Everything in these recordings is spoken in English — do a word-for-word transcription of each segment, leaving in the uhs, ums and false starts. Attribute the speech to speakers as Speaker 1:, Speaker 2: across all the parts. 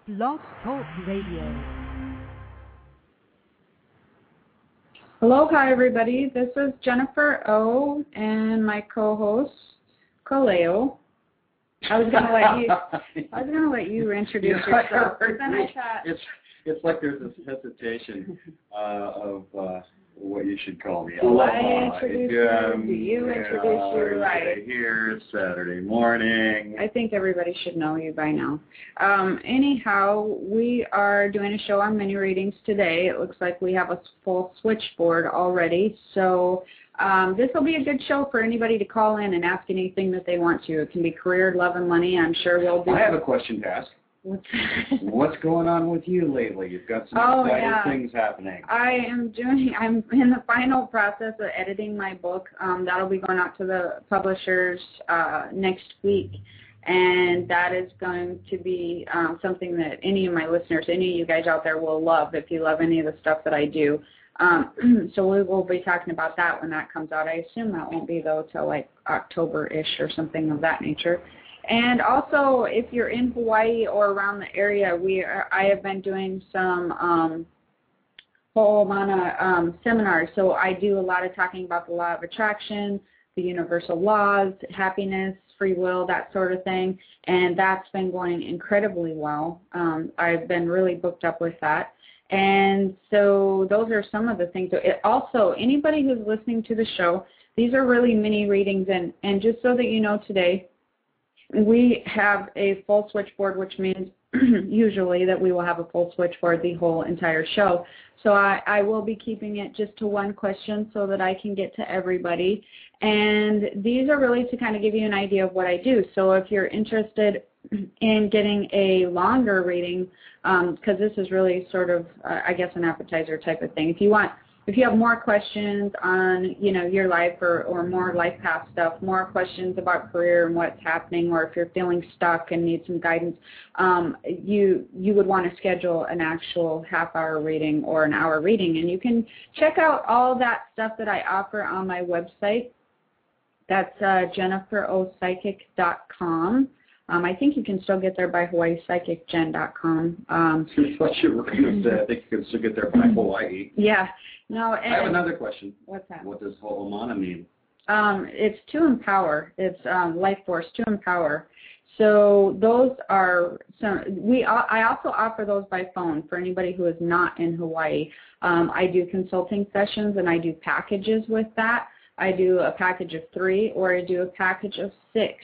Speaker 1: Blog Talk Radio.
Speaker 2: Hello, hi everybody. This is Jennifer O. and my co-host Kaleo. I was gonna let you. I was gonna let you introduce
Speaker 3: you know,
Speaker 2: yourself. But then I thought
Speaker 3: it's it's like there's this hesitation uh, of uh, what you should call me.
Speaker 2: Do I
Speaker 3: Aloha.
Speaker 2: introduce you?
Speaker 3: Um,
Speaker 2: Do you
Speaker 3: yeah,
Speaker 2: introduce you? Right.
Speaker 3: Here, Saturday morning.
Speaker 2: I think everybody should know you by now. Um, anyhow, we are doing a show on mini readings today. It looks like we have a full switchboard already, so um, this will be a good show for anybody to call in and ask anything that they want to. It can be career, love, and money. I'm sure we'll do.
Speaker 3: I have a question to ask. What's going on with you lately? You've got some
Speaker 2: oh,
Speaker 3: exciting
Speaker 2: yeah.
Speaker 3: things happening.
Speaker 2: I am doing, I'm in the final process of editing my book. Um, that'll be going out to the publishers uh, next week. And that is going to be um, something that any of my listeners, any of you guys out there will love if you love any of the stuff that I do. Um, so we will be talking about that when that comes out. I assume that won't be, though, till like October-ish or something of that nature. And also, if you're in Hawaii or around the area, we are, I have been doing some um, Ho'omana um, seminars. So I do a lot of talking about the law of attraction, the universal laws, happiness, free will, that sort of thing. And that's been going incredibly well. Um, I've been really booked up with that. And so those are some of the things. It, also, anybody who's listening to the show, these are really mini readings. And, and just so that you know today, we have a full switchboard, which means usually that we will have a full switchboard the whole entire show. So I, I will be keeping it just to one question so that I can get to everybody. And these are really to kind of give you an idea of what I do. So if you're interested in getting a longer reading, because um, this is really sort of, uh, I guess, an appetizer type of thing. If you want If you have more questions on, you know, your life or, or more life path stuff, more questions about career and what's happening, or if you're feeling stuck and need some guidance, um, you you would want to schedule an actual half-hour reading or an hour reading. And you can check out all that stuff that I offer on my website. That's uh, jennifer o psychic dot com. Um, I think you can still get there by hawaii psychic gen dot com. Um,
Speaker 3: That's what you were going to say. I think you can still get there by Hawaii.
Speaker 2: Yeah. No. And,
Speaker 3: I have another question.
Speaker 2: What's that?
Speaker 3: What does Ho'omana mean?
Speaker 2: Um, it's to empower. It's um, life force, to empower. So those are some. We I also offer those by phone for anybody who is not in Hawaii. Um, I do consulting sessions and I do packages with that. I do a package of three or I do a package of six.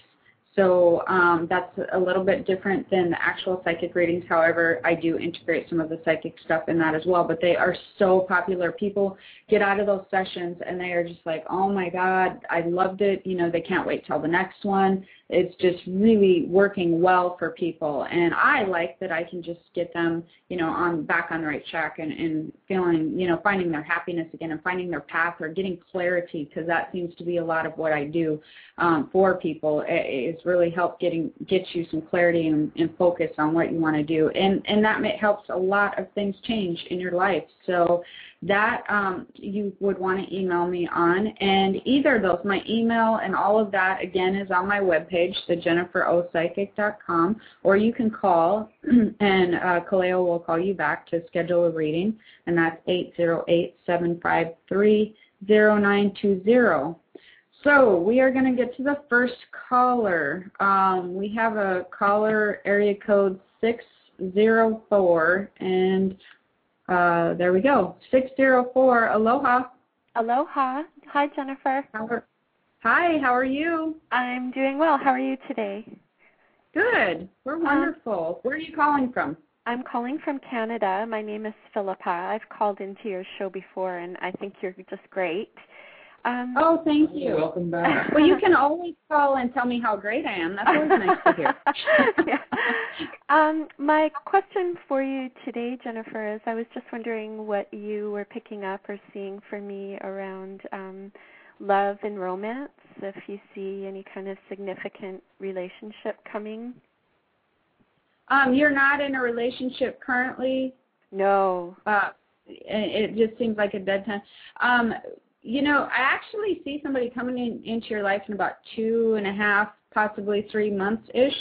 Speaker 2: So um, that's a little bit different than the actual psychic readings. However, I do integrate some of the psychic stuff in that as well. But they are so popular. People get out of those sessions and they are just like, oh, my God, I loved it. You know, they can't wait till the next one. It's just really working well for people. And I like that I can just get them, you know, on back on the right track and, and feeling, you know, finding their happiness again and finding their path or getting clarity, because that seems to be a lot of what I do um, for people. It's really help getting get you some clarity and, and focus on what you want to do. And, and that may, helps a lot of things change in your life. So that um, you would want to email me on. And either of those, my email and all of that, again, is on my webpage, the jennifer o psychic dot com, or you can call, and uh, Kaleo will call you back to schedule a reading, and that's eight zero eight, seven five three, zero nine two zero. So we are going to get to the first caller. Um, we have a caller, area code six zero four, and Uh, there we go. six zero four, aloha.
Speaker 4: Aloha. Hi, Jennifer.
Speaker 2: How are, hi, how are you?
Speaker 4: I'm doing well. How are you today?
Speaker 2: Good. We're wonderful. Um, Where are you calling from?
Speaker 4: I'm calling from Canada. My name is Philippa. I've called into your show before, and I think you're just great. Um,
Speaker 2: oh, thank you.
Speaker 3: Welcome back.
Speaker 2: Well, you can always call and tell me how great I am. That's always nice to hear.
Speaker 4: Yeah. Um, my question for you today, Jennifer, is I was just wondering what you were picking up or seeing for me around um, love and romance, if you see any kind of significant relationship coming.
Speaker 2: Um, you're not in a relationship currently?
Speaker 4: No.
Speaker 2: Uh, it just seems like a dead time. Um, You know, I actually see somebody coming in, into your life in about two and a half, possibly three months-ish.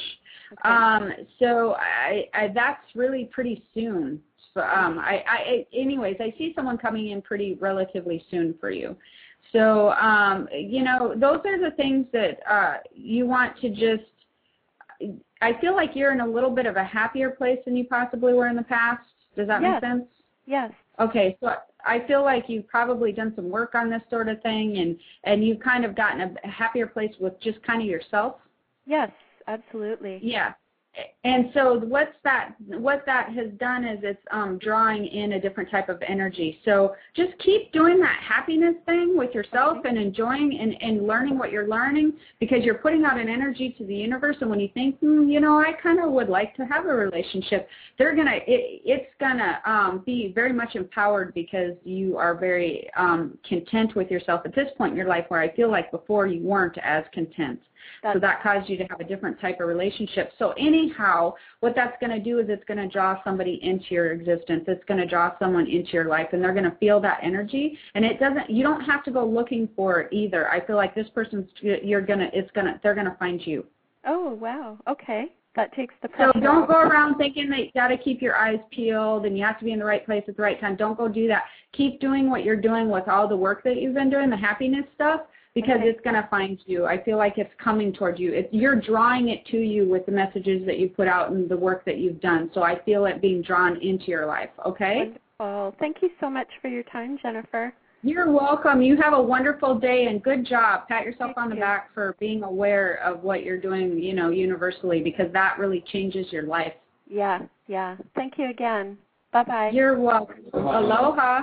Speaker 4: Okay.
Speaker 2: Um, so I, I, that's really pretty soon. So, um, I, I, anyways, I see someone coming in pretty relatively soon for you. So, um, you know, those are the things that uh, you want to just, I feel like you're in a little bit of a happier place than you possibly were in the past. Does that
Speaker 4: yes.
Speaker 2: make sense?
Speaker 4: Yes.
Speaker 2: Okay, so I feel like you've probably done some work on this sort of thing, and, and you've kind of gotten a happier place with just kind of yourself.
Speaker 4: Yes, absolutely.
Speaker 2: Yeah. And so what's that, what that has done is it's um, drawing in a different type of energy. So just keep doing that happiness thing with yourself
Speaker 4: okay.
Speaker 2: and enjoying and, and learning what you're learning, because you're putting out an energy to the universe. And when you think, hmm, you know, I kind of would like to have a relationship, they're going to, it, it's going to um, be very much empowered, because you are very um, content with yourself at this point in your life, where I feel like before you weren't as content.
Speaker 4: That's
Speaker 2: so that caused you to have a different type of relationship. So anyhow, what that's going to do is it's going to draw somebody into your existence. It's going to draw someone into your life, and they're going to feel that energy. And it doesn't, you don't have to go looking for it either. I feel like this person's, you're going to, it's going to, they're going to find you.
Speaker 4: Oh, wow. Okay. That takes the pressure.
Speaker 2: So don't go around thinking that you got to keep your eyes peeled and you have to be in the right place at the right time. Don't go do that. Keep doing what you're doing with all the work that you've been doing, the happiness stuff, because
Speaker 4: okay.
Speaker 2: it's going to find you. I feel like it's coming toward you. It, you're drawing it to you with the messages that you put out and the work that you've done. So I feel it being drawn into your life, okay?
Speaker 4: Wonderful. Thank you so much for your time, Jennifer.
Speaker 2: You're welcome. You have a wonderful day, and good job. Pat yourself
Speaker 4: Thank
Speaker 2: on the
Speaker 4: you.
Speaker 2: back for being aware of what you're doing, you know, universally, because that really changes your life.
Speaker 4: Yeah, yeah. Thank you again. Bye-bye.
Speaker 2: You're welcome. Aloha.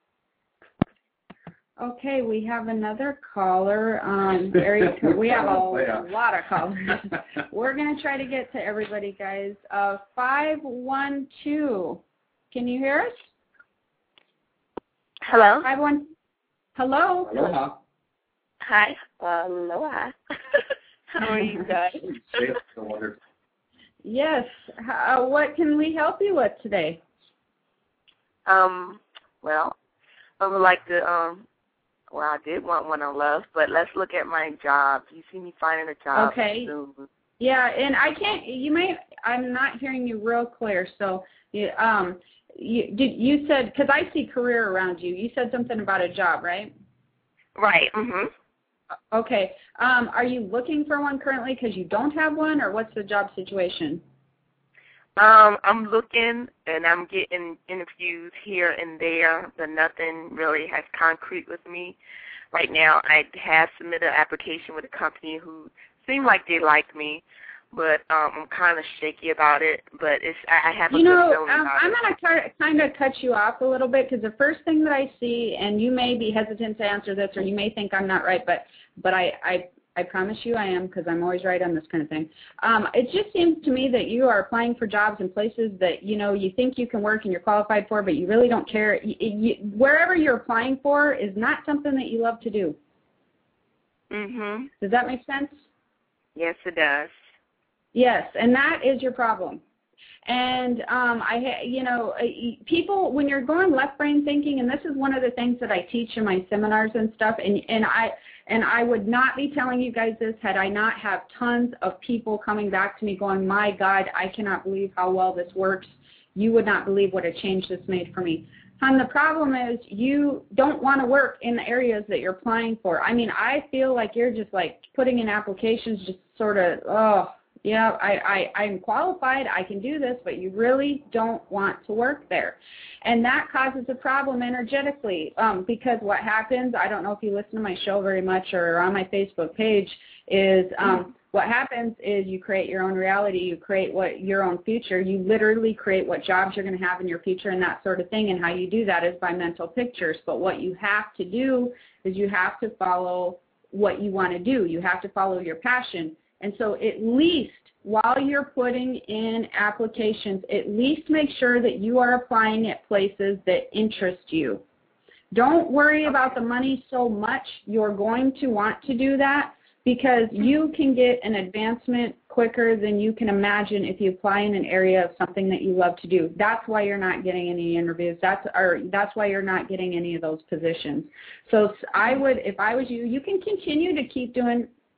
Speaker 2: Okay, we have another caller. Um, area code. We have a lot of callers. We're going to try to get to everybody, guys. Uh, five one two. Can you hear us?
Speaker 5: Hello.
Speaker 2: five one. Hello.
Speaker 3: Aloha.
Speaker 5: Hi. Aloha. How are you guys?
Speaker 2: Yes. Uh, what can we help you with today?
Speaker 5: Um. Well, I would like to. Um. Well, I did want one on love, but let's look at my job. You see me finding a job
Speaker 2: Okay.
Speaker 5: soon.
Speaker 2: Yeah, and I can't. You may. I'm not hearing you real clear. So, you, um, you did. You said, because I see career around you. You said something about a job, right?
Speaker 5: Right. Mhm.
Speaker 2: Okay. Um, are you looking for one currently because you don't have one, or what's the job situation?
Speaker 5: Um, I'm looking, and I'm getting interviews here and there, but nothing really has concrete with me. Right now, I have submitted an application with a company who seem like they like me, but um, I'm kind of shaky about it. But it's I have a
Speaker 2: you know,
Speaker 5: good feeling
Speaker 2: um,
Speaker 5: about
Speaker 2: I'm
Speaker 5: it.
Speaker 2: going to kind of cut you off a little bit, because the first thing that I see, and you may be hesitant to answer this, or you may think I'm not right, but but I I, I promise you I am, because I'm always right on this kind of thing. Um, it just seems to me that you are applying for jobs in places that, you know, you think you can work and you're qualified for, but you really don't care. You, you, wherever you're applying for is not something that you love to do.
Speaker 5: Mhm.
Speaker 2: Does that make sense?
Speaker 5: Yes, it does.
Speaker 2: Yes, and that is your problem. And um, I, you know, people, when you're going left brain thinking, and this is one of the things that I teach in my seminars and stuff, and and I and I would not be telling you guys this had I not have tons of people coming back to me going, my God, I cannot believe how well this works. You would not believe what a change this made for me. And the problem is you don't want to work in the areas that you're applying for. I mean, I feel like you're just like putting in applications, just sort of, oh, yeah, I, I, I'm qualified, I can do this, but you really don't want to work there. And that causes a problem energetically, um, because what happens, I don't know if you listen to my show very much or on my Facebook page, is um, what happens is you create your own reality, you create what your own future, you literally create what jobs you're going to have in your future and that sort of thing, and how you do that is by mental pictures. But what you have to do is you have to follow what you want to do. You have to follow your passion. And so at least while you're putting in applications, at least make sure that you are applying at places that interest you. Don't worry about the money so much. You're going to want to do that because you can get an advancement quicker than you can imagine if you apply in an area of something that you love to do. That's why you're not getting any interviews. That's or that's why you're not getting any of those positions. So I would, if I was you, you can continue to keep doing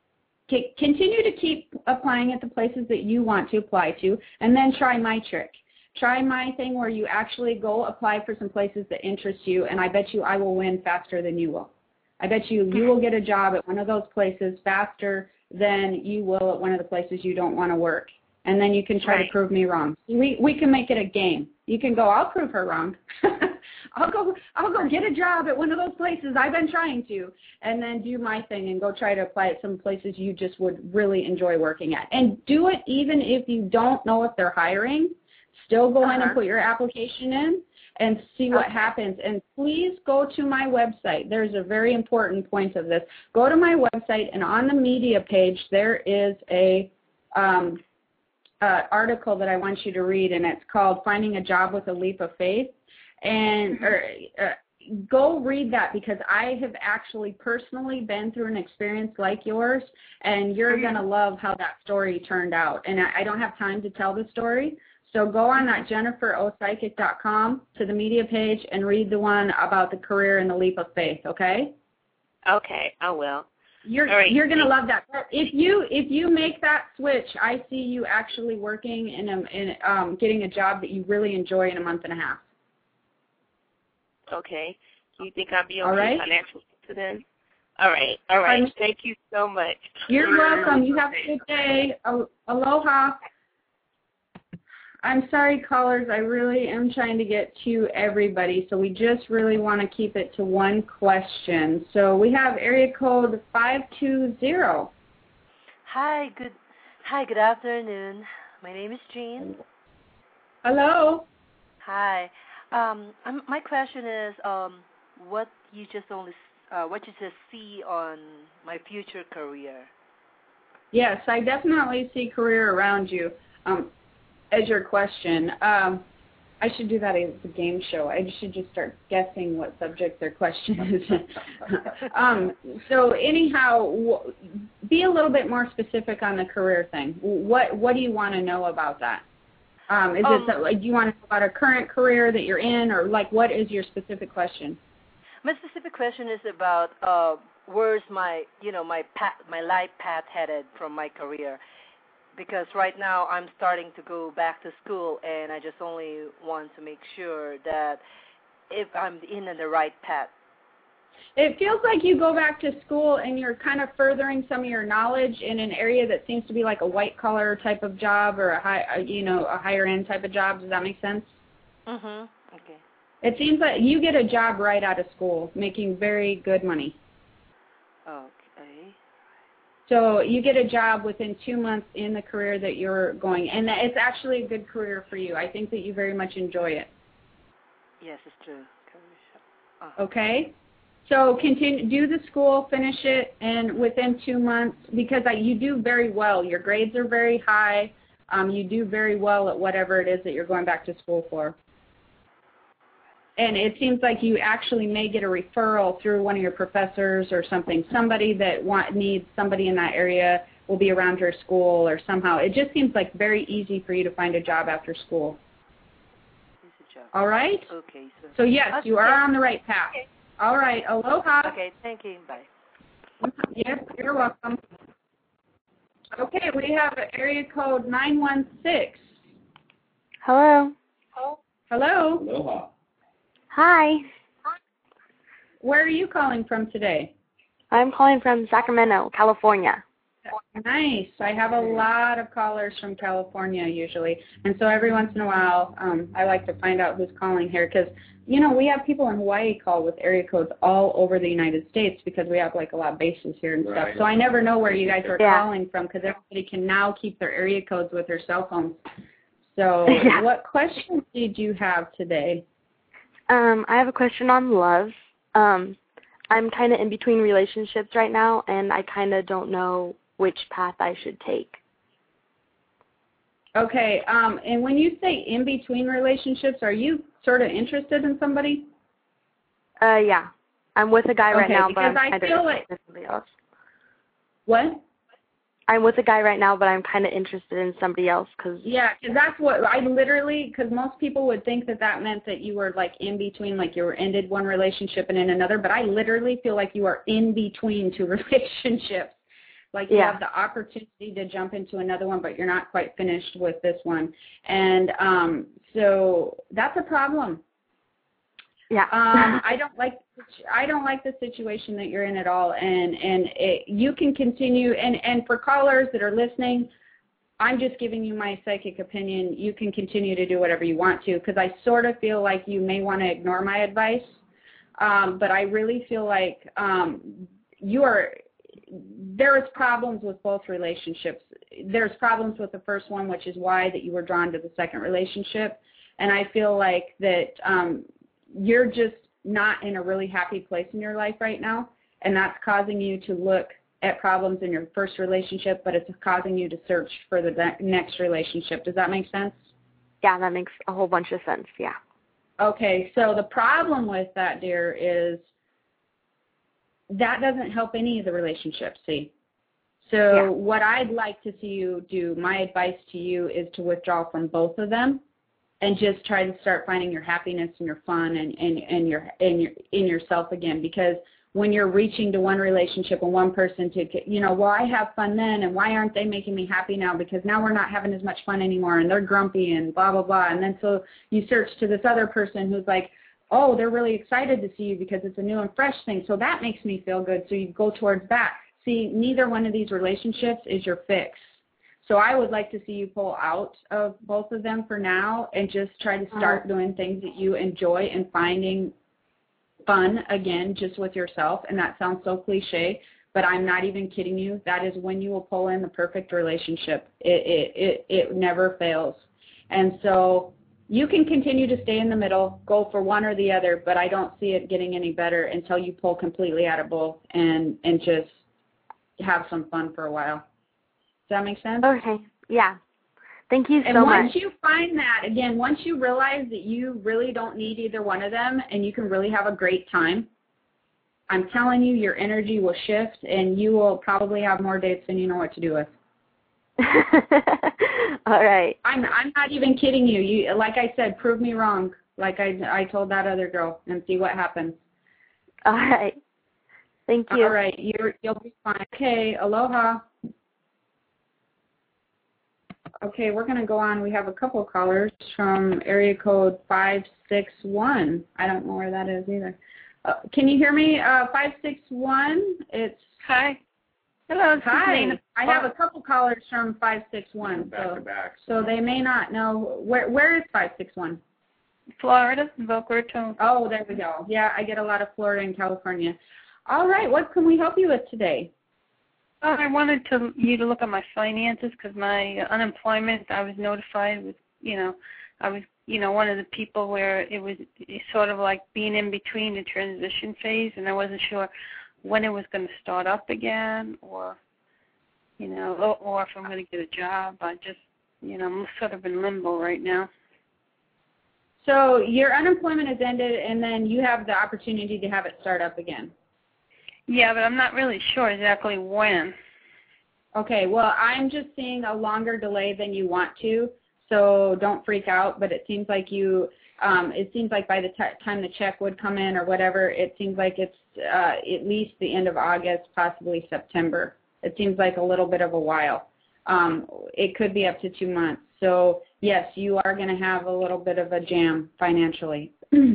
Speaker 2: c- continue to keep applying at the places that you want to apply to, and then try my trick. Try my thing where you actually go apply for some places that interest you, and I bet you I will win faster than you will. I bet you you will get a job at one of those places faster than you will at one of the places you don't want to work. And then you can try
Speaker 5: right.
Speaker 2: to prove me wrong. We we can make it a game. You can go, I'll prove her wrong. I'll go I'll go get a job at one of those places I've been trying to, and then do my thing and go try to apply at some places you just would really enjoy working at. And do it even if you don't know if they're hiring. Still go uh-huh. in and put your application in and see what
Speaker 5: okay.
Speaker 2: happens. And please go to my website. There's a very important point of this. Go to my website, and on the media page there is a um, uh, article that I want you to read, and it's called Finding a Job with a Leap of Faith. And or, uh, go read that, because I have actually personally been through an experience like yours, and you're going to love how that story turned out. And I, I don't have time to tell the story. So go on that jennifer o psychic dot com to the media page and read the one about the career and the leap of faith, okay?
Speaker 5: Okay, I will.
Speaker 2: You're
Speaker 5: All right.
Speaker 2: you're going to love that. If you if you make that switch, I see you actually working in a, in um getting a job that you really enjoy in a month and a half.
Speaker 5: Okay. Do you think I'll be okay
Speaker 2: All right.
Speaker 5: financially then? All right. All right. Um, Thank you so much.
Speaker 2: You're welcome. You have a good day. Aloha. I'm sorry, callers. I really am trying to get to everybody, so we just really want to keep it to one question. So we have area code five two zero.
Speaker 6: Hi, good. Hi, good afternoon. My name is Jean.
Speaker 2: Hello.
Speaker 6: Hi. Um, I'm, my question is, um, what you just only, uh, what you just see on my future career?
Speaker 2: Yes, I definitely see career around you. Um, as your question, um, I should do that as a game show. I should just start guessing what subject their question is. um, so anyhow, w- be a little bit more specific on the career thing. What What do you want to know about that? Um, is um, it that, like, do you want to know about a current career that you're in, or like what is your specific question?
Speaker 6: My specific question is about uh, where's my, you know, my path, my life path headed from my career. Because right now I'm starting to go back to school, and I just only want to make sure that if I'm in the right path.
Speaker 2: It feels like you go back to school and you're kind of furthering some of your knowledge in an area that seems to be like a white-collar type of job, or a high, you know, a higher-end type of job. Does that make sense?
Speaker 6: Mhm. Okay.
Speaker 2: It seems like you get a job right out of school, making very good money.
Speaker 6: Okay.
Speaker 2: So you get a job within two months in the career that you're going, and it's actually a good career for you. I think that you very much enjoy it.
Speaker 6: Yes, it's true. Uh-huh.
Speaker 2: Okay? So continue, do the school, finish it, and within two months, because I, you do very well. Your grades are very high. Um, you do very well at whatever it is that you're going back to school for. And it seems like you actually may get a referral through one of your professors or something. Somebody that want, needs somebody in that area will be around your school or somehow. It just seems like very easy for you to find a job after school. All right?
Speaker 6: Okay. So,
Speaker 2: so yes,
Speaker 6: okay.
Speaker 2: you are on the right path.
Speaker 6: Okay.
Speaker 2: All right. Aloha.
Speaker 6: Okay. Thank you. Bye.
Speaker 2: Yes, you're welcome. Okay, we have area code nine one six.
Speaker 7: Hello.
Speaker 2: Hello.
Speaker 3: Aloha.
Speaker 7: Hi.
Speaker 2: Where are you calling from today?
Speaker 7: I'm calling from Sacramento, California.
Speaker 2: Nice. I have a lot of callers from California usually, and so every once in a while um, I like to find out who's calling here, because, you know, we have people in Hawaii call with area codes all over the United States because we have like a lot of bases here and
Speaker 3: Right.
Speaker 2: stuff. So I never know where you guys are
Speaker 7: yeah.
Speaker 2: calling from, because everybody can now keep their area codes with their cell phones. So
Speaker 7: yeah.
Speaker 2: What questions did you have today?
Speaker 7: Um, I have a question on love. Um, I'm kind of in between relationships right now, and I kind of don't know which path I should take.
Speaker 2: Okay, um, and when you say in between relationships, are you sort of interested in somebody?
Speaker 7: Uh, yeah. I'm with a guy right
Speaker 2: okay,
Speaker 7: now, but I'm
Speaker 2: I
Speaker 7: kind of
Speaker 2: feel
Speaker 7: interested
Speaker 2: like,
Speaker 7: in somebody else.
Speaker 2: What?
Speaker 7: I'm with a guy right now, but I'm kind of interested in somebody else. Cause
Speaker 2: yeah, because that's what I literally, because most people would think that that meant that you were like in between, like you were ended one relationship and in another, but I literally feel like you are in between two relationships. Like you
Speaker 7: Yeah.
Speaker 2: have the opportunity to jump into another one, but you're not quite finished with this one. And um, so that's a problem.
Speaker 7: Yeah.
Speaker 2: um, I don't like I don't like the situation that you're in at all, and and it, you can continue. And and for callers that are listening, I'm just giving you my psychic opinion. You can continue to do whatever you want to, because I sort of feel like you may want to ignore my advice, um, but I really feel like um, you are. There is problems with both relationships. There's problems with the first one, which is why that you were drawn to the second relationship, and I feel like that. Um, you're just not in a really happy place in your life right now, and that's causing you to look at problems in your first relationship, but it's causing you to search for the next relationship. Does that make sense?
Speaker 7: Yeah, that makes a whole bunch of sense, yeah.
Speaker 2: Okay, so the problem with that, dear, is that doesn't help any of the relationships, see? So
Speaker 7: Yeah.
Speaker 2: what I'd like to see you do, my advice to you, is to withdraw from both of them, and just try to start finding your happiness and your fun and, and, and your and your in yourself again. Because when you're reaching to one relationship and one person to, you know, well, I have fun then, and why aren't they making me happy now? Because now we're not having as much fun anymore, and they're grumpy and blah, blah, blah. And then so you search to this other person who's like, oh, they're really excited to see you because it's a new and fresh thing. So that makes me feel good. So you go towards that. See, neither one of these relationships is your fix. So I would like to see you pull out of both of them for now and just try to start doing things that you enjoy and finding fun again just with yourself. And that sounds so cliche, but I'm not even kidding you. That is when you will pull in the perfect relationship. It, it, it, it never fails. And so you can continue to stay in the middle, go for one or the other, but I don't see it getting any better until you pull completely out of both and, and just have some fun for a while. Does that make sense?
Speaker 7: Okay, yeah. Thank you so
Speaker 2: and
Speaker 7: much.
Speaker 2: And once you find that, again, once you realize that you really don't need either one of them and you can really have a great time, I'm telling you, your energy will shift and you will probably have more dates than you know what to do with.
Speaker 7: All right.
Speaker 2: I'm I'm not even kidding you. You like I said, prove me wrong, like I I told that other girl, and see what happens.
Speaker 7: All right. Thank you.
Speaker 2: All right, you're you'll be fine. Okay, aloha. Okay, we're going to go on. We have a couple of callers from area code five six one. I don't know where that is either. Uh, can you hear me? Uh, five six one. It's
Speaker 8: Hi. Hello.
Speaker 2: Hi. I have a couple callers from five six one.
Speaker 3: Back
Speaker 2: so,
Speaker 3: to back.
Speaker 2: So they may not know. Where Where is five six one?
Speaker 8: Florida, Boca Raton.
Speaker 2: Oh, there we go. Yeah, I get a lot of Florida and California. All right, what can we help you with today?
Speaker 8: Uh, I wanted to you to look at my finances because my unemployment, I was notified with, you know, I was, you know, one of the people where it was sort of like being in between the transition phase, and I wasn't sure when it was going to start up again, or, you know, or, or if I'm going to get a job. I just, you know, I'm sort of in limbo right now.
Speaker 2: So your unemployment has ended, and then you have the opportunity to have it start up again.
Speaker 8: Yeah, but I'm not really sure exactly when.
Speaker 2: Okay, well, I'm just seeing a longer delay than you want to, so don't freak out, but it seems like you, um, it seems like by the t- time the check would come in or whatever, it seems like it's uh, at least the end of August, possibly September. It seems like a little bit of a while. Um, it could be up to two months. So, yes, you are going to have a little bit of a jam financially.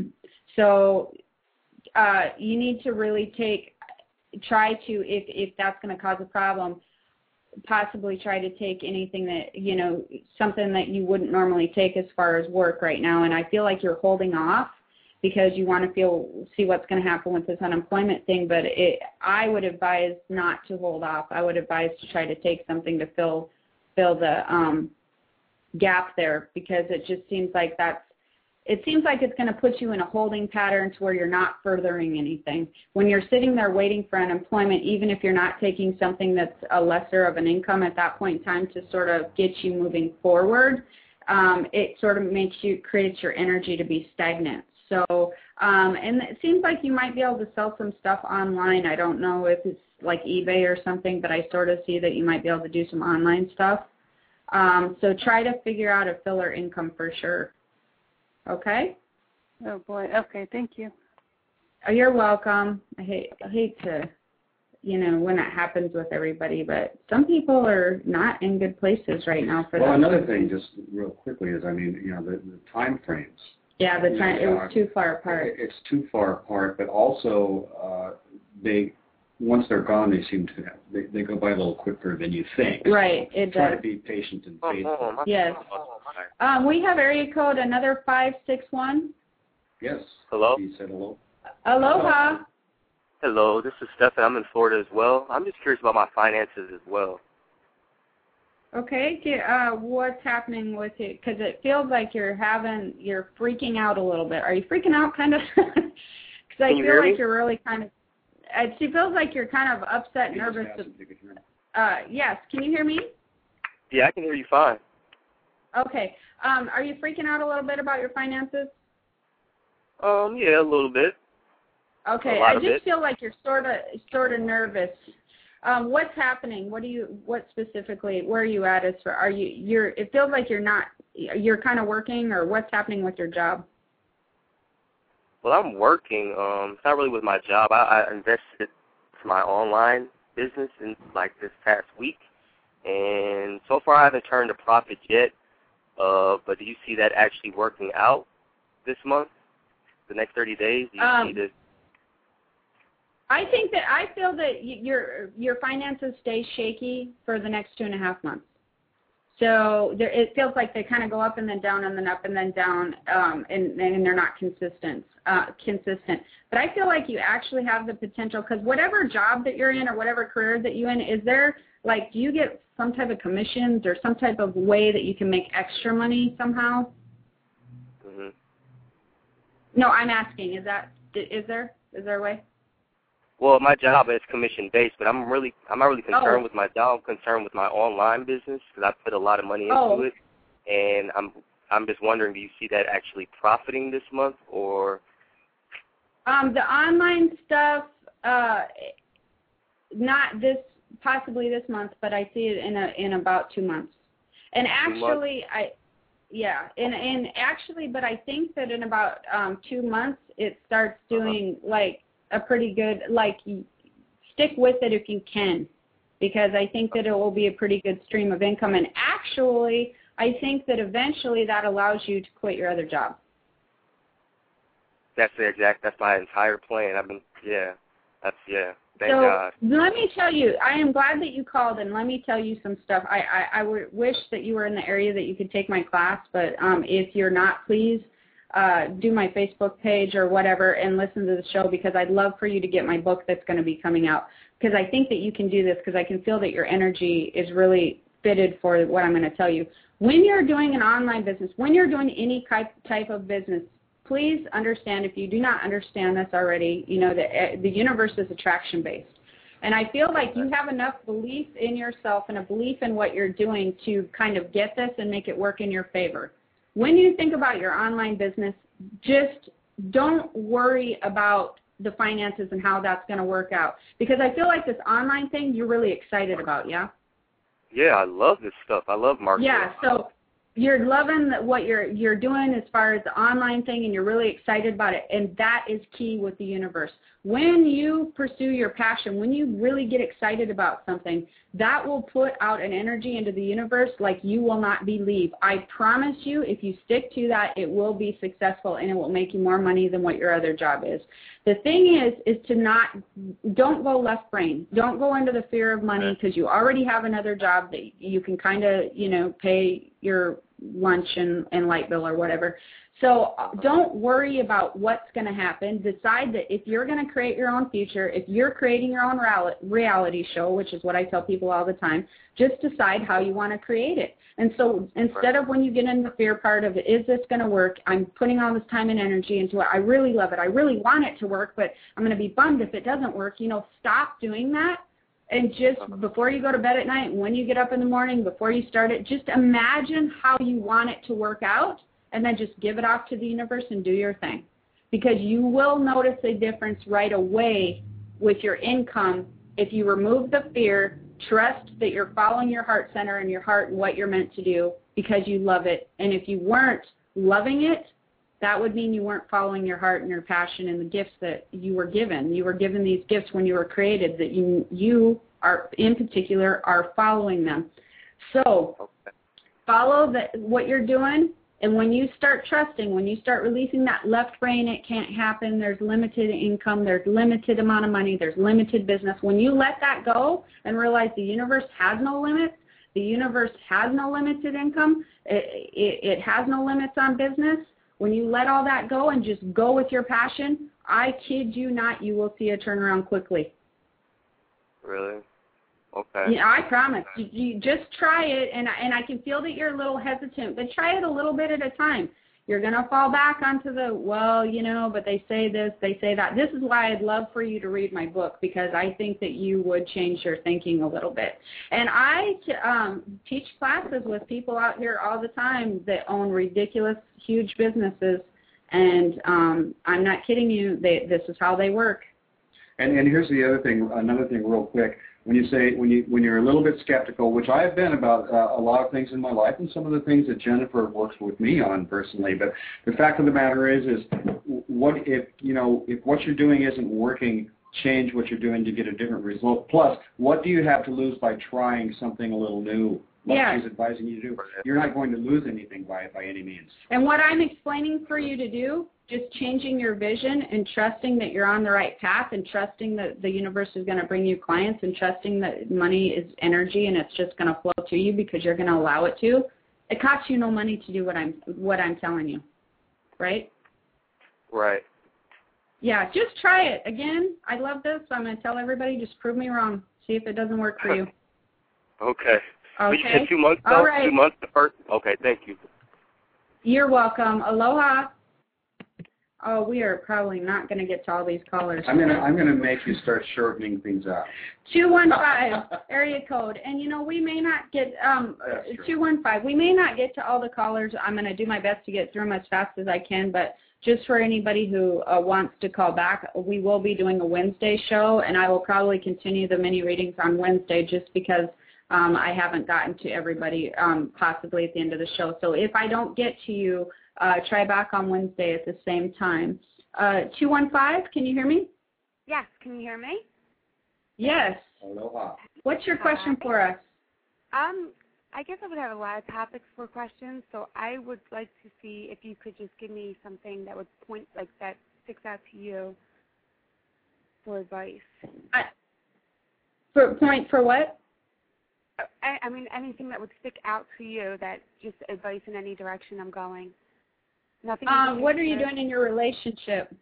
Speaker 2: So uh, you need to really take, try to, if, if that's going to cause a problem, possibly try to take anything that, you know, something that you wouldn't normally take as far as work right now. And I feel like you're holding off because you want to feel, see what's going to happen with this unemployment thing. But it, I would advise not to hold off. I would advise to try to take something to fill, fill the um, gap there, because it just seems like that's, it seems like it's going to put you in a holding pattern to where you're not furthering anything. When you're sitting there waiting for unemployment, even if you're not taking something that's a lesser of an income at that point in time to sort of get you moving forward, um, it sort of makes you, creates your energy to be stagnant. So, um, and it seems like you might be able to sell some stuff online. I don't know if it's like eBay or something, but I sort of see that you might be able to do some online stuff. Um, so try to figure out a filler income for sure. Okay?
Speaker 8: Oh, boy. Okay, thank you.
Speaker 2: Oh, you're welcome. I hate I hate to you know, when that happens with everybody. But some people are not in good places right now for
Speaker 3: well,
Speaker 2: that.
Speaker 3: Well, another thing, just real quickly, is, I mean, you know, the, the time frames.
Speaker 2: Yeah, the time, it was too far apart.
Speaker 3: It, it's too far apart, but also uh, they, once they're gone, they seem to, they, they go by a little quicker than you think.
Speaker 2: Right, so it
Speaker 3: try
Speaker 2: does.
Speaker 3: to be patient and faithful.
Speaker 2: Yes. Um, we have area code another five six one.
Speaker 3: Yes.
Speaker 9: Hello?
Speaker 3: He said hello.
Speaker 2: Aloha.
Speaker 9: Hello, this is Stefan. I'm in Florida as well. I'm just curious about my finances as well.
Speaker 2: Okay, uh, what's happening with it? Because it feels like you're having, you're freaking out a little bit. Are you freaking out kind of? Because I
Speaker 9: you
Speaker 2: feel
Speaker 9: hear
Speaker 2: like
Speaker 9: me?
Speaker 2: you're really kind of, it feels like you're kind of upset, nervous. Uh, yes, can you hear me?
Speaker 9: Yeah, I can hear you fine.
Speaker 2: Okay, um, are you freaking out a little bit about your finances?
Speaker 9: Um, yeah, a little bit.
Speaker 2: Okay, I just feel like you're sort of sort of nervous. Um, what's happening? What do you? What specifically? Where are you at? As for are you? You're. It feels like you're not. You're kind of working, or what's happening with your job?
Speaker 9: Well, I'm working. Um, it's not really with my job. I, I invested to my online business in like this past week, and so far I haven't turned a profit yet. Uh, but do you see that actually working out this month? The next thirty days? Do you
Speaker 2: um,
Speaker 9: see this?
Speaker 2: I think that I feel that your your finances stay shaky for the next two and a half months. So there, it feels like they kind of go up and then down and then up and then down, um, and, and they're not consistent. Uh, consistent. But I feel like you actually have the potential, because whatever job that you're in or whatever career that you're in, is there, like, do you get some type of commissions or some type of way that you can make extra money somehow?
Speaker 9: Mm-hmm.
Speaker 2: No, I'm asking, is that, is there, is there a way?
Speaker 9: Well, my job is commission-based, but I'm really, I'm not really concerned
Speaker 2: oh.
Speaker 9: with my job. I'm concerned with my online business because I put a lot of money into
Speaker 2: oh.
Speaker 9: it, and I'm, I'm just wondering, do you see that actually profiting this month, or?
Speaker 2: Um, the online stuff, uh, not this, possibly this month, but I see it in a in about two months. And actually, I, yeah, and and actually, but I think that in about um, two months it starts doing uh-huh. like. a pretty good, like, stick with it if you can, because I think that it will be a pretty good stream of income. And actually, I think that eventually that allows you to quit your other job.
Speaker 9: That's the exact, that's my entire plan. I've been, yeah, that's, yeah, thank
Speaker 2: so,
Speaker 9: God.
Speaker 2: Let me tell you, I am glad that you called, and let me tell you some stuff. I, I, I w- wish that you were in the area that you could take my class, but um, if you're not, please, Uh, do my Facebook page or whatever and listen to the show, because I'd love for you to get my book that's going to be coming out, because I think that you can do this, because I can feel that your energy is really fitted for what I'm going to tell you. When you're doing an online business, when you're doing any type, type of business, please understand, if you do not understand this already, you know that the universe is attraction-based. And I feel like you have enough belief in yourself and a belief in what you're doing to kind of get this and make it work in your favor. When you think about your online business, just don't worry about the finances and how that's going to work out. Because I feel like this online thing you're really excited about, yeah?
Speaker 9: Yeah, I love this stuff. I love marketing.
Speaker 2: Yeah, so you're loving what you're you're doing as far as the online thing, and you're really excited about it, and that is key with the universe. When you pursue your passion, when you really get excited about something, that will put out an energy into the universe like you will not believe. I promise you, if you stick to that, it will be successful, and it will make you more money than what your other job is. The thing is, is to not, don't go left brain. Don't go into the fear of money, because you already have another job that you can kind of, you know, pay your lunch and, and light bill or whatever. So don't worry about what's going to happen. Decide that if you're going to create your own future, if you're creating your own reality show, which is what I tell people all the time, just decide how you want to create it. And so instead of when you get in the fear part of, is this going to work, I'm putting all this time and energy into it, I really love it, I really want it to work, but I'm going to be bummed if it doesn't work, you know, stop doing that. And just before you go to bed at night, when you get up in the morning, before you start it, just imagine how you want it to work out, and then just give it off to the universe and do your thing. Because you will notice a difference right away with your income if you remove the fear, trust that you're following your heart center and your heart and what you're meant to do because you love it. And if you weren't loving it, that would mean you weren't following your heart and your passion and the gifts that you were given. You were given these gifts when you were created, that you, you are, in particular, are following them. So follow the, what you're doing, and when you start trusting, when you start releasing that left brain, it can't happen, there's limited income, there's limited amount of money, there's limited business. When you let that go and realize the universe has no limits, the universe has no limited income, it, it, it has no limits on business, when you let all that go and just go with your passion, I kid you not, you will see a turnaround quickly.
Speaker 9: Really? Okay.
Speaker 2: Yeah, I promise. You, you just try it, and and I can feel that you're a little hesitant, but try it a little bit at a time. You're going to fall back onto the, well, you know, but they say this, they say that. This is why I'd love for you to read my book, because I think that you would change your thinking a little bit. And I um, teach classes with people out here all the time that own ridiculous, huge businesses, and um, I'm not kidding you. They, this is how they work.
Speaker 3: And, and here's the other thing, another thing real quick. When you say, when, you, when you're a little bit skeptical, which I have been about uh, a lot of things in my life and some of the things that Jennifer works with me on personally, but the fact of the matter is, is what if, you know, if what you're doing isn't working, change what you're doing to get a different result. Plus, what do you have to lose by trying something a little new? Like
Speaker 2: yeah.
Speaker 3: she's advising you to do. You're not going to lose anything by it by any means.
Speaker 2: And what I'm explaining for you to do, just changing your vision and trusting that you're on the right path, and trusting that the universe is going to bring you clients, and trusting that money is energy and it's just going to flow to you because you're going to allow it to. It costs you no money to do what I'm what I'm telling you, right?
Speaker 9: Right.
Speaker 2: Yeah, just try it. Again, I love this. I'm going to tell everybody, just prove me wrong. See if it doesn't work for you.
Speaker 9: Okay.
Speaker 2: Okay.
Speaker 9: You said two months, though?
Speaker 2: All right.
Speaker 9: Two months the first? Okay, thank you.
Speaker 2: You're welcome. Aloha. Oh, we are probably not going to get to all these callers.
Speaker 3: I'm gonna I'm gonna make you start shortening things up.
Speaker 2: Two one five area code, and you know we may not get um two one five. We may not get to all the callers. I'm going to do my best to get through them as fast as I can, but just for anybody who uh, wants to call back, we will be doing a Wednesday show, and I will probably continue the mini readings on Wednesday just because um, I haven't gotten to everybody um, possibly at the end of the show. So if I don't get to you, Uh, try back on Wednesday at the same time. Uh, two one five, can you hear me?
Speaker 10: Yes, can you hear me?
Speaker 2: Yes.
Speaker 3: Aloha.
Speaker 2: What's your question
Speaker 10: Hi.
Speaker 2: for us?
Speaker 10: Um, I guess I would have a lot of topics for questions, so I would like to see if you could just give me something that would point, like, that sticks out to you for advice.
Speaker 2: I, for point for what?
Speaker 10: I, I mean, anything that would stick out to you, that just advice in any direction I'm going. Nothing.
Speaker 2: Um, what are you doing in your relationship?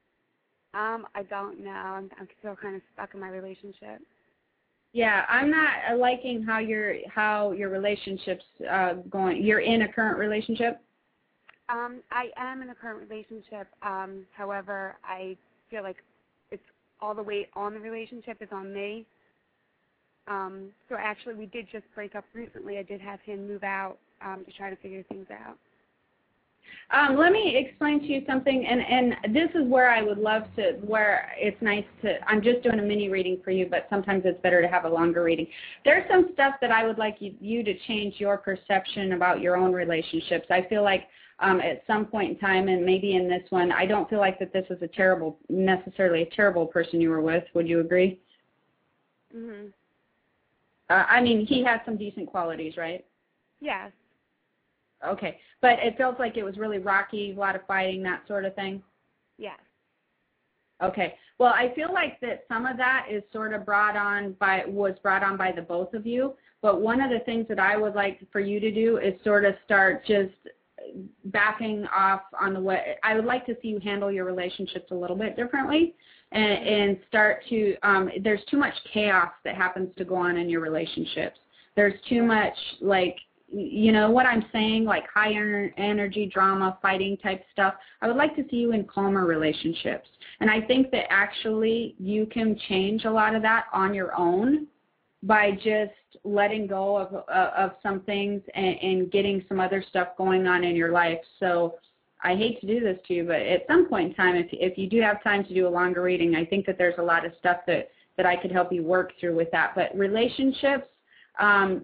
Speaker 10: Um, I don't know. I'm, I'm still kind of stuck in my relationship.
Speaker 2: Yeah, I'm not uh, liking how your how your relationship's uh, going. You're in a current relationship?
Speaker 10: Um, I am in a current relationship. Um, however, I feel like it's all the weight on the relationship is on me. Um, so actually, we did just break up recently. I did have him move out um, to try to figure things out.
Speaker 2: Um, let me explain to you something, and, and this is where I would love to, where it's nice to, I'm just doing a mini reading for you, but sometimes it's better to have a longer reading. There's some stuff that I would like you, you to change your perception about your own relationships. I feel like um, at some point in time, and maybe in this one, I don't feel like that this is a terrible, necessarily a terrible person you were with. Would you agree?
Speaker 10: Mm-hmm.
Speaker 2: Uh, I mean, he has some decent qualities, right?
Speaker 10: Yes.
Speaker 2: Okay, but it feels like it was really rocky, a lot of fighting, that sort of thing?
Speaker 10: Yes.
Speaker 2: Okay, well, I feel like that some of that is sort of brought on by, was brought on by the both of you, but one of the things that I would like for you to do is sort of start just backing off on the way. I would like to see you handle your relationships a little bit differently and, and start to, um, there's too much chaos that happens to go on in your relationships. There's too much, like, you know what I'm saying, like high energy, drama, fighting type stuff. I would like to see you in calmer relationships. And I think that actually you can change a lot of that on your own by just letting go of, uh, of some things and, and getting some other stuff going on in your life. So I hate to do this to you, but at some point in time, if, if you do have time to do a longer reading, I think that there's a lot of stuff that, that I could help you work through with that. But relationships, um,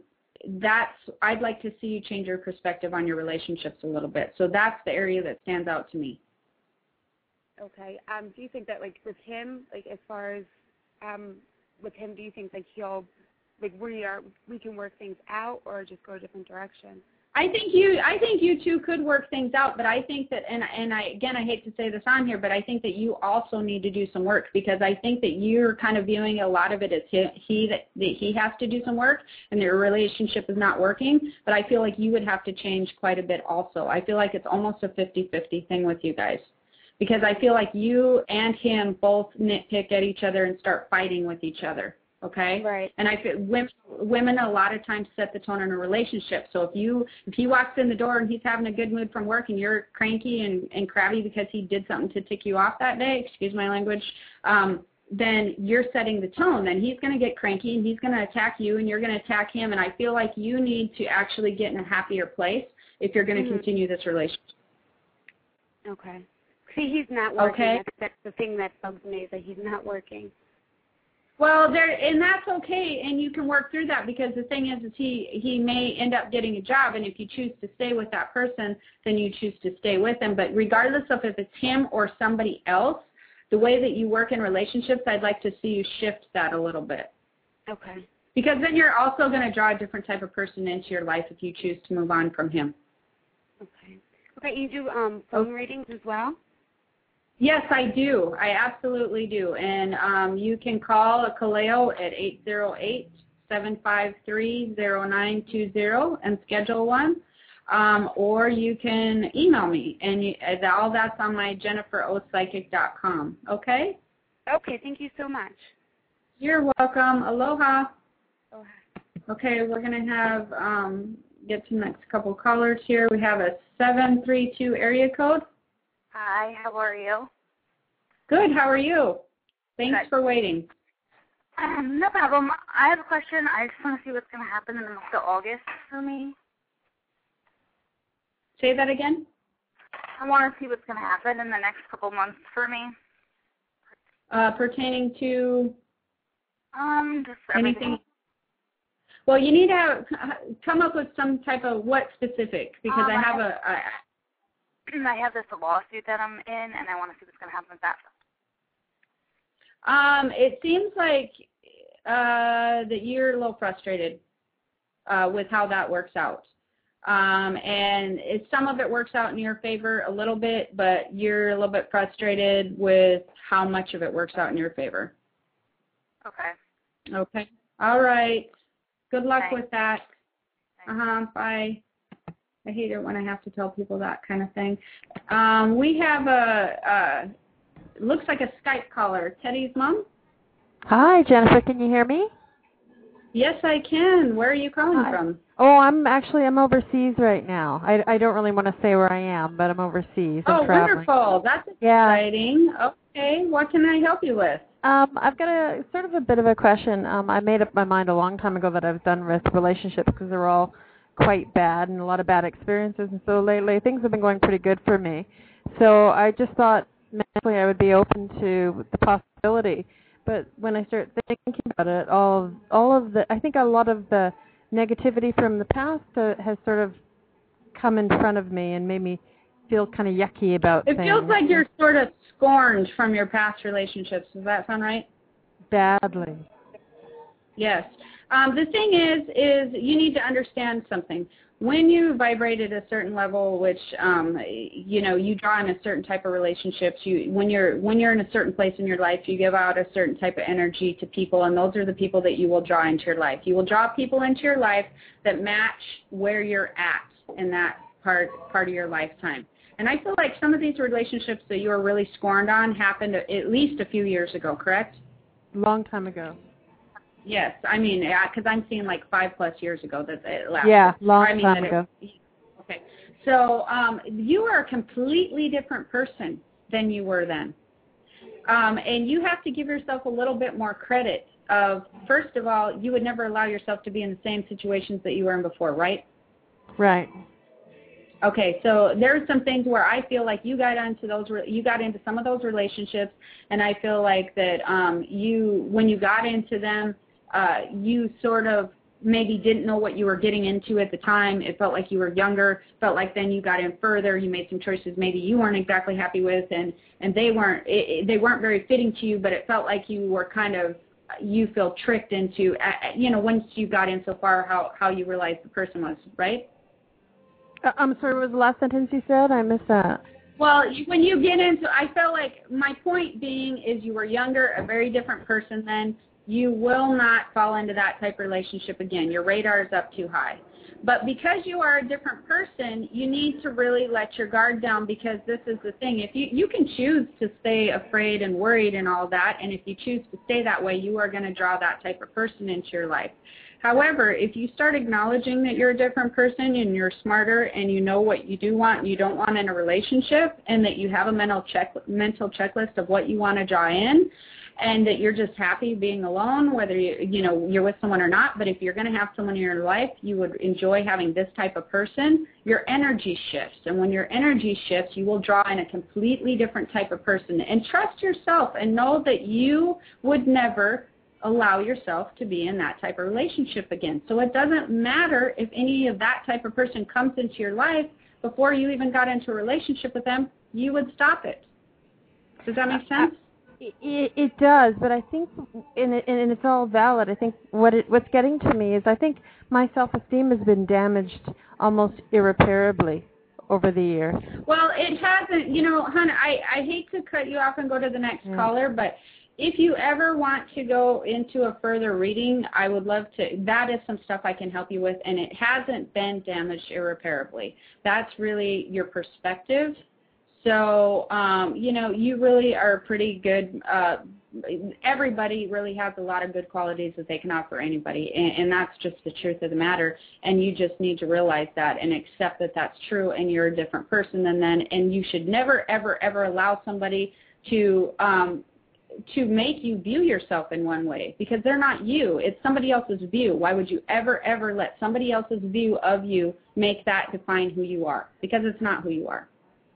Speaker 2: that's, I'd like to see you change your perspective on your relationships a little bit. So that's the area that stands out to me.
Speaker 10: Okay. Um, do you think that, like, with him, like, as far as um, with him, do you think, like, he'll, like, we are, we can work things out or just go a different direction?
Speaker 2: I think you, I think you two could work things out, but I think that, and and I again, I hate to say this on here, but I think that you also need to do some work, because I think that you're kind of viewing a lot of it as he, he that, that he has to do some work, and their relationship is not working. But I feel like you would have to change quite a bit also. I feel like it's almost a fifty-fifty thing with you guys, because I feel like you and him both nitpick at each other and start fighting with each other. Okay.
Speaker 10: Right.
Speaker 2: And I feel women, women a lot of times set the tone in a relationship. So if you if he walks in the door and he's having a good mood from work and you're cranky and, and crabby because he did something to tick you off that day, excuse my language, um, then you're setting the tone. Then he's going to get cranky and he's going to attack you and you're going to attack him. And I feel like you need to actually get in a happier place if you're going to mm-hmm. continue this relationship.
Speaker 10: Okay. See, he's not working.
Speaker 2: Okay.
Speaker 10: That's, that's the thing that bugs me, is that he's not working.
Speaker 2: Well, there, and that's okay, and you can work through that, because the thing is, is he, he may end up getting a job, and if you choose to stay with that person, then you choose to stay with him. But regardless of if it's him or somebody else, the way that you work in relationships, I'd like to see you shift that a little bit.
Speaker 10: Okay.
Speaker 2: Because then you're also going to draw a different type of person into your life if you choose to move on from him.
Speaker 10: Okay. Okay, you do um, phone readings as well?
Speaker 2: Yes, I do. I absolutely do. And um, you can call a Kaleo at eight zero eight, seven five three, zero nine two zero and schedule one. Um, or you can email me. And you, all that's on my jennifer o psychic dot com. Okay?
Speaker 10: Okay, thank you so much.
Speaker 2: You're welcome. Aloha.
Speaker 10: Aloha.
Speaker 2: Okay, we're going to have, um, get to the next couple callers here. We have a seven three two area code.
Speaker 11: Hi, how are you?
Speaker 2: Good, how are you? Thanks
Speaker 11: Good.
Speaker 2: for waiting.
Speaker 11: Um, no problem. I have a question. I just want to see what's going to happen in the month of August for me.
Speaker 2: Say that again?
Speaker 11: I want to see what's going to happen in the next couple months for me.
Speaker 2: Uh, pertaining to
Speaker 11: um, just
Speaker 2: anything? Well, you need to have, come up with some type of what specific, because
Speaker 11: um,
Speaker 2: I have a... I,
Speaker 11: I have this lawsuit that I'm in, and I want to see what's going to happen with that.
Speaker 2: Um, it seems like uh, that you're a little frustrated uh, with how that works out. Um, and it, some of it works out in your favor a little bit, but you're a little bit frustrated with how much of it works out in your favor.
Speaker 11: Okay.
Speaker 2: Okay. All right. Good luck
Speaker 11: Thanks.
Speaker 2: with that.
Speaker 11: Thanks.
Speaker 2: Uh-huh. Bye. I hate it when I have to tell people that kind of thing. Um, we have a, a, looks like a Skype caller. Teddy's mom?
Speaker 12: Hi, Jennifer. Can you hear me?
Speaker 2: Yes, I can. Where are you calling
Speaker 12: Hi.
Speaker 2: from?
Speaker 12: Oh, I'm actually, I'm overseas right now. I, I don't really want to say where I am, but I'm overseas. I'm
Speaker 2: oh,
Speaker 12: traveling.
Speaker 2: wonderful. That's
Speaker 12: yeah.
Speaker 2: exciting. Okay. What can I help you with?
Speaker 12: Um, I've got a sort of a bit of a question. Um, I made up my mind a long time ago that I've done with relationships because they're all quite bad and a lot of bad experiences, and so lately things have been going pretty good for me. So I just thought mentally I would be open to the possibility. But when I start thinking about it, all of, all of the, I think a lot of the negativity from the past uh, has sort of come in front of me and made me feel kind of yucky about
Speaker 2: it
Speaker 12: things.
Speaker 2: It feels like you're sort of scorned from your past relationships. Does that sound right?
Speaker 12: Badly.
Speaker 2: Yes. Um, the thing is, is you need to understand something. When you vibrate at a certain level, which um, you know you draw in a certain type of relationships, you when you're when you're in a certain place in your life, you give out a certain type of energy to people, and those are the people that you will draw into your life. You will draw people into your life that match where you're at in that part part of your lifetime. And I feel like some of these relationships that you were really scorned on happened at least a few years ago, correct?
Speaker 12: Long time ago.
Speaker 2: Yes, I mean, because I'm seeing like five plus years ago that it lasted.
Speaker 12: Yeah, long
Speaker 2: I mean,
Speaker 12: time ago.
Speaker 2: It, okay, so um, you are a completely different person than you were then, um, and you have to give yourself a little bit more credit. Of first of all, you would never allow yourself to be in the same situations that you were in before, right?
Speaker 12: Right.
Speaker 2: Okay, so there's some things where I feel like you got into those, you got into some of those relationships, and I feel like that um, you, when you got into them, uh, you sort of maybe didn't know what you were getting into at the time. It felt like you were younger, felt like then you got in further, you made some choices maybe you weren't exactly happy with, and, and they weren't it, it, they weren't very fitting to you, but it felt like you were kind of, you feel tricked into, uh, you know, once you got in so far, how, how you realized the person was, right?
Speaker 12: Uh, I'm sorry, what was the last sentence you said? I missed that.
Speaker 2: Well, you, when you get into, I felt like my point being is you were younger, a very different person then. You will not fall into that type of relationship again. Your radar is up too high. But because you are a different person, you need to really let your guard down, because this is the thing. If you, you can choose to stay afraid and worried and all that, and if you choose to stay that way, you are going to draw that type of person into your life. However, if you start acknowledging that you're a different person and you're smarter and you know what you do want and you don't want in a relationship, and that you have a mental check mental checklist of what you want to draw in, and that you're just happy being alone, whether you you know you're with someone or not, but if you're going to have someone in your life, you would enjoy having this type of person, your energy shifts. And when your energy shifts, you will draw in a completely different type of person. And trust yourself and know that you would never allow yourself to be in that type of relationship again. So it doesn't matter if any of that type of person comes into your life before you even got into a relationship with them, you would stop it. Does that make sense?
Speaker 12: It, it does, but I think, and, it, and it's all valid, I think what it, what's getting to me is I think my self-esteem has been damaged almost irreparably over the years.
Speaker 2: Well, it hasn't, you know, hon, I, I hate to cut you off and go to the next yeah. caller, but if you ever want to go into a further reading, I would love to. That is some stuff I can help you with, and it hasn't been damaged irreparably. That's really your perspective. So, um, you know, you really are pretty good. Uh, everybody really has a lot of good qualities that they can offer anybody, and, and that's just the truth of the matter. And you just need to realize that and accept that that's true, and you're a different person than then. And you should never, ever, ever allow somebody to um, to make you view yourself in one way, because they're not you. It's somebody else's view. Why would you ever, ever let somebody else's view of you make that define who you are? Because it's not who you are.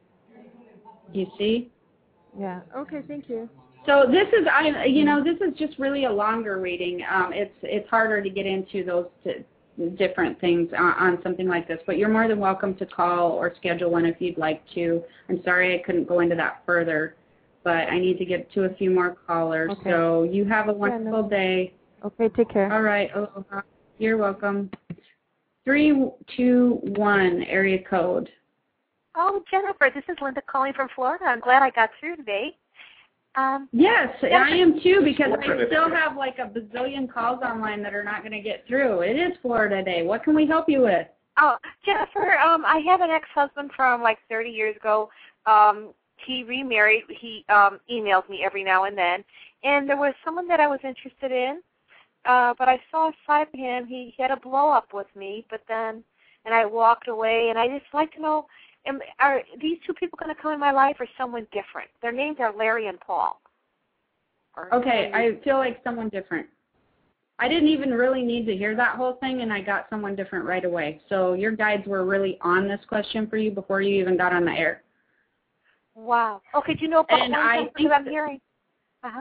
Speaker 2: You see?
Speaker 12: Yeah. Okay, thank you.
Speaker 2: So this is, I, you know, this is just really a longer reading. Um, it's it's harder to get into those t- different things on, on something like this, but you're more than welcome to call or schedule one if you'd like to. I'm sorry I couldn't go into that further, but I need to get to a few more callers. Okay. So you have a wonderful yeah, no. day.
Speaker 12: Okay, take care.
Speaker 2: All right. Aloha. You're welcome. three two one area code.
Speaker 13: Oh, Jennifer, this is Linda calling from Florida. I'm glad I got through today. Um,
Speaker 2: yes, Jennifer. I am too, because I still have like a bazillion calls online that are not going to get through. It is Florida Day. What can we help you with?
Speaker 13: Oh, Jennifer, um, I have an ex-husband from like thirty years ago. Um, he remarried. He um, emails me every now and then. And there was someone that I was interested in, uh, but I saw a side of him. He, he had a blow-up with me, but then, and I walked away, and I just like to know, Am, are these two people going to come in my life, or someone different? Their names are Larry and Paul. Or
Speaker 2: okay, I feel like someone different. I didn't even really need to hear that whole thing, and I got someone different right away. So your guides were really on this question for you before you even got on the air.
Speaker 13: Wow. Okay, do you know about
Speaker 2: and I think
Speaker 13: because I'm hearing? Uh-huh.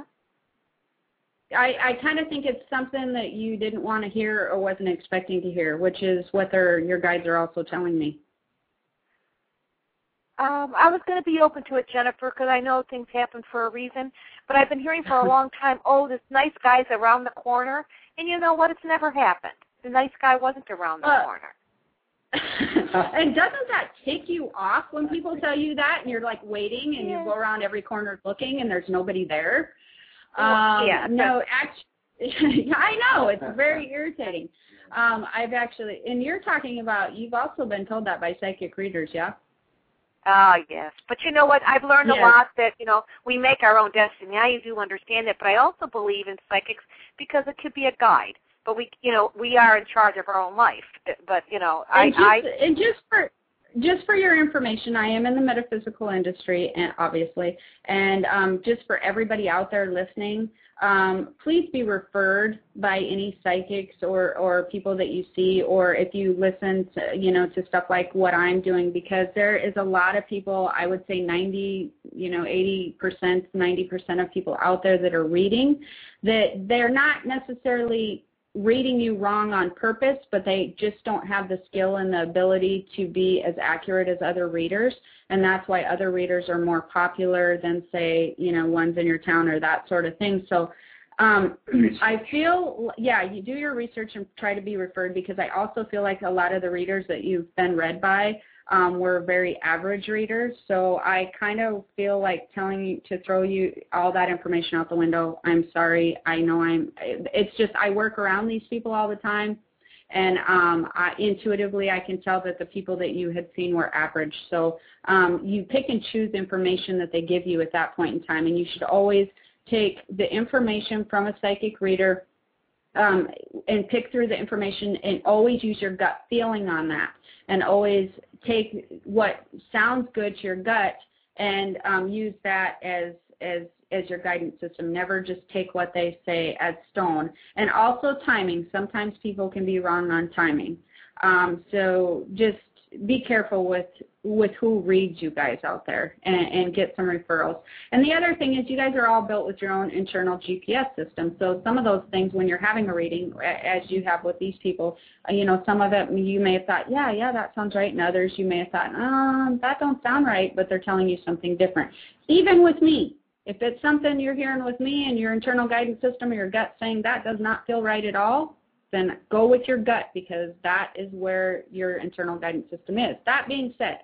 Speaker 2: I, I kind of think it's something that you didn't want to hear or wasn't expecting to hear, which is what your guides are also telling me.
Speaker 13: Um, I was going to be open to it, Jennifer, because I know things happen for a reason. But I've been hearing for a long time, oh, this nice guy's around the corner. And you know what? It's never happened. The nice guy wasn't around the uh, corner.
Speaker 2: And doesn't that tick you off when people tell you that and you're like waiting and yeah. you go around every corner looking and there's nobody there?
Speaker 13: Well,
Speaker 2: um,
Speaker 13: yeah.
Speaker 2: No, actually, I know. It's very irritating. Um, I've actually, and you're talking about, you've also been told that by psychic readers, yeah?
Speaker 13: Ah, uh, yes. But you know what? I've learned
Speaker 2: yes.
Speaker 13: a lot that, you know, we make our own destiny. I do understand that, but I also believe in psychics because it could be a guide. But we, you know, we are in charge of our own life. But, you know,
Speaker 2: and
Speaker 13: I...
Speaker 2: Just,
Speaker 13: I
Speaker 2: and just for... Just for your information, I am in the metaphysical industry, and obviously, and um, just for everybody out there listening, um, please be referred by any psychics or, or people that you see, or if you listen to, you know, to stuff like what I'm doing, because there is a lot of people, I would say ninety, you know, eighty percent, ninety percent of people out there that are reading, that they're not necessarily reading you wrong on purpose, but they just don't have the skill and the ability to be as accurate as other readers, and that's why other readers are more popular than, say, you know, ones in your town or that sort of thing. So um, I feel, yeah, you do your research and try to be referred, because I also feel like a lot of the readers that you've been read by Um, we're very average readers, so I kind of feel like telling you to throw you all that information out the window. I'm sorry. I know I'm, it's just I work around these people all the time, and um, I, intuitively I can tell that the people that you had seen were average. So um, you pick and choose information that they give you at that point in time, and you should always take the information from a psychic reader um, and pick through the information and always use your gut feeling on that, and always take what sounds good to your gut and um, use that as as as your guidance system. Never just take what they say as stone. And also timing. Sometimes people can be wrong on timing. Um, so just be careful with with who reads you guys out there, and, and get some referrals. And the other thing is, you guys are all built with your own internal G P S system. So some of those things, when you're having a reading, as you have with these people, you know, some of it you may have thought, yeah, yeah, that sounds right. And others you may have thought, um, that don't sound right, but they're telling you something different. Even with me, if it's something you're hearing with me and your internal guidance system or your gut saying that does not feel right at all, then go with your gut, because that is where your internal guidance system is. That being said,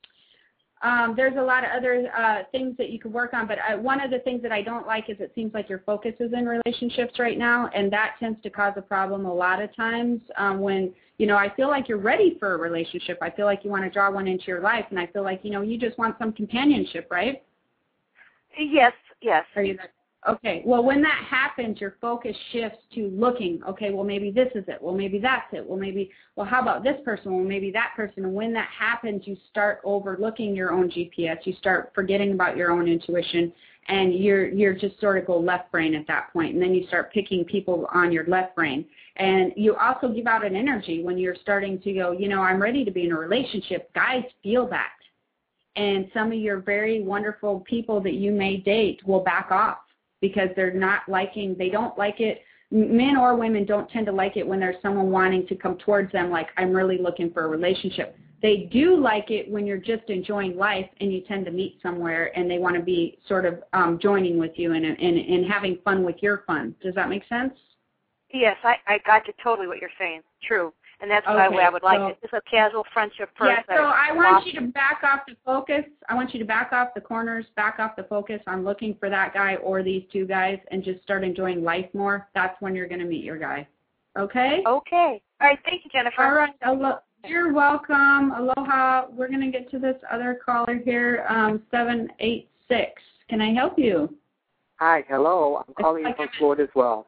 Speaker 2: um, there's a lot of other uh, things that you can work on, but I, one of the things that I don't like is it seems like your focus is in relationships right now, and that tends to cause a problem a lot of times um, when, you know, I feel like you're ready for a relationship. I feel like you want to draw one into your life, and I feel like, you know, you just want some companionship, right?
Speaker 13: Yes, yes.
Speaker 2: Are you there? Okay, well, when that happens, your focus shifts to looking, okay, well, maybe this is it. Well, maybe that's it. Well, maybe, well, how about this person? Well, maybe that person. And when that happens, you start overlooking your own G P S. You start forgetting about your own intuition, and you're you're just sort of go left brain at that point. And then you start picking people on your left brain. And you also give out an energy when you're starting to go, you know, I'm ready to be in a relationship. Guys feel that. And some of your very wonderful people that you may date will back off, because they're not liking, they don't like it. Men or women don't tend to like it when there's someone wanting to come towards them like, I'm really looking for a relationship. They do like it when you're just enjoying life and you tend to meet somewhere and they want to be sort of um, joining with you and, and, and having fun with your fun. Does that make sense?
Speaker 13: Yes, I, I got you totally what you're saying. True. And that's
Speaker 2: okay,
Speaker 13: why I would like
Speaker 2: so,
Speaker 13: it. It's a casual friendship first.
Speaker 2: Yeah, so I want you to back off the focus. I want you to back off the corners, back off the focus on looking for that guy or these two guys, and just start enjoying life more. That's when you're going to meet your guy. Okay?
Speaker 13: Okay. All right. Thank you, Jennifer.
Speaker 2: All right. Alo- you're welcome. Aloha. We're going to get to this other caller here, um, seven eight six. Can I help you?
Speaker 14: Hi. Hello. I'm calling you from Florida as well.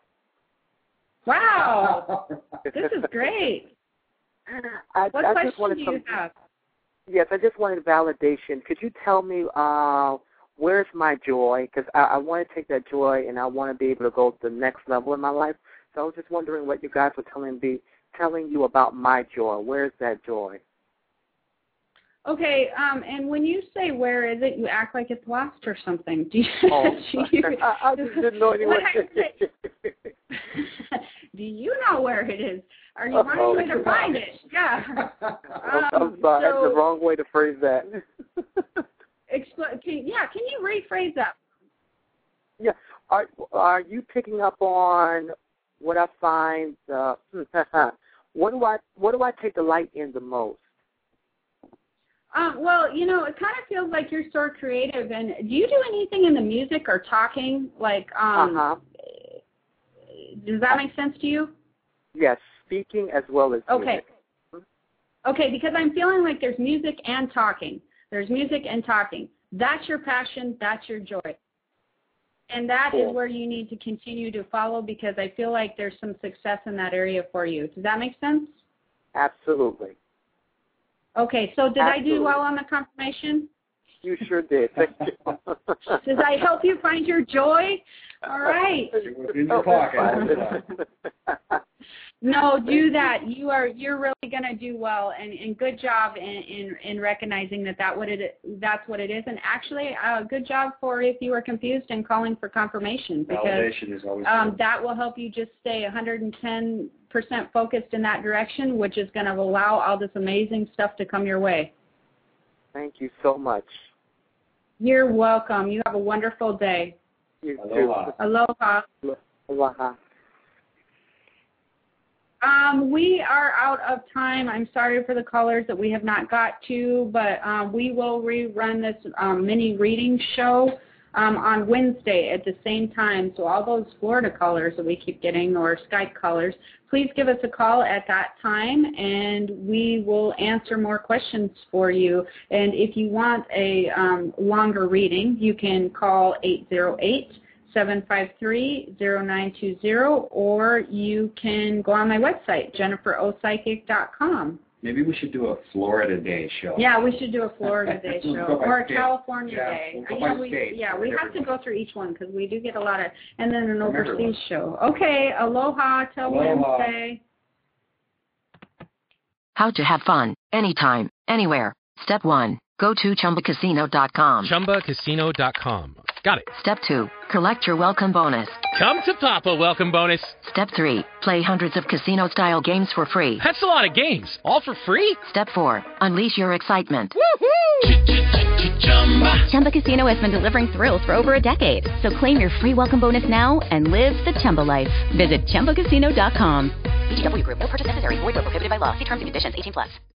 Speaker 2: Wow. This is great.
Speaker 14: I,
Speaker 2: what
Speaker 14: I
Speaker 2: question
Speaker 14: just wanted
Speaker 2: do
Speaker 14: some,
Speaker 2: you have?
Speaker 14: Yes, I just wanted validation. Could you tell me uh, where's my joy? Because I, I want to take that joy and I want to be able to go to the next level in my life. So I was just wondering what you guys were telling me, telling you about my joy. Where's that joy?
Speaker 2: Okay, um, and when you say where is it, you act like it's lost or something. Do you?
Speaker 14: Oh,
Speaker 2: do you
Speaker 14: I, I just didn't know anywhere.
Speaker 2: Do you know where it is? Are you
Speaker 14: oh,
Speaker 2: wanting me to find it? Yeah. Um,
Speaker 14: I'm sorry,
Speaker 2: so,
Speaker 14: that's the wrong way to phrase that.
Speaker 2: Expl- can, yeah, can you rephrase that?
Speaker 14: Yeah, are are you picking up on what I find? Uh, what do I what do I take delight in the most?
Speaker 2: Um, well, you know, it kind of feels like you're so creative. And do you do anything in the music or talking? Like, um,
Speaker 14: uh-huh.
Speaker 2: Does that make sense to you?
Speaker 14: Yes, speaking as well as
Speaker 2: okay.
Speaker 14: music.
Speaker 2: Okay, because I'm feeling like there's music and talking. There's music and talking. That's your passion. That's your joy. And that
Speaker 14: cool.
Speaker 2: is where you need to continue to follow, because I feel like there's some success in that area for you. Does that make sense?
Speaker 14: Absolutely.
Speaker 2: Okay, so did
Speaker 14: Absolutely.
Speaker 2: I do well on the confirmation?
Speaker 14: You sure did. Thank you.
Speaker 2: Did I help you find your joy? All right.
Speaker 3: It was in your pocket.
Speaker 2: No, do that. You are you're really gonna do well, and, and good job in, in, in recognizing that that what it that's what it is, and actually, uh, good job for if you were confused and calling for confirmation, because
Speaker 3: Validation is always
Speaker 2: um,
Speaker 3: good.
Speaker 2: that will help you just stay one hundred ten percent focused in that direction, which is going to allow all this amazing stuff to come your way.
Speaker 14: Thank you so much.
Speaker 2: You're welcome. You have a wonderful day.
Speaker 14: You
Speaker 3: Aloha.
Speaker 14: too.
Speaker 2: Aloha.
Speaker 14: Aloha.
Speaker 2: Um, we are out of time. I'm sorry for the callers that we have not got to, but um, we will rerun this um, mini reading show um, on Wednesday at the same time. So all those Florida callers that we keep getting, or Skype callers, please give us a call at that time, and we will answer more questions for you. And if you want a um, longer reading, you can call eight zero eight, seven five three, zero nine two zero, or you can go on my website, jennifer o psychic dot com.
Speaker 3: Maybe we should do a Florida Day show.
Speaker 2: Yeah, we should do a Florida Day
Speaker 3: We'll
Speaker 2: show,
Speaker 3: go by
Speaker 2: or a
Speaker 3: state.
Speaker 2: California
Speaker 3: Yeah,
Speaker 2: Day.
Speaker 3: we'll go
Speaker 2: You
Speaker 3: by
Speaker 2: know, we,
Speaker 3: state
Speaker 2: yeah,
Speaker 3: for
Speaker 2: we have to
Speaker 3: everyone.
Speaker 2: go through each one because we do get a lot of, and then an
Speaker 3: From
Speaker 2: overseas
Speaker 3: everyone.
Speaker 2: show. Okay, aloha till
Speaker 3: Aloha.
Speaker 2: Wednesday.
Speaker 15: How to have fun, anytime, anywhere. Step one. Go to chumba casino dot com.
Speaker 16: chumba casino dot com. Got it.
Speaker 15: Step two. Collect your welcome bonus.
Speaker 16: Come to Papa welcome bonus.
Speaker 15: Step three. Play hundreds of casino-style games for free.
Speaker 16: That's a lot of games. All for free?
Speaker 15: Step four. Unleash your excitement.
Speaker 17: Chumba Casino has been delivering thrills for over a decade. So claim your free welcome bonus now and live the Chumba life. Visit chumba casino dot com.
Speaker 15: V G W Group. No purchase necessary. Void where prohibited by law. See terms and conditions. eighteen plus.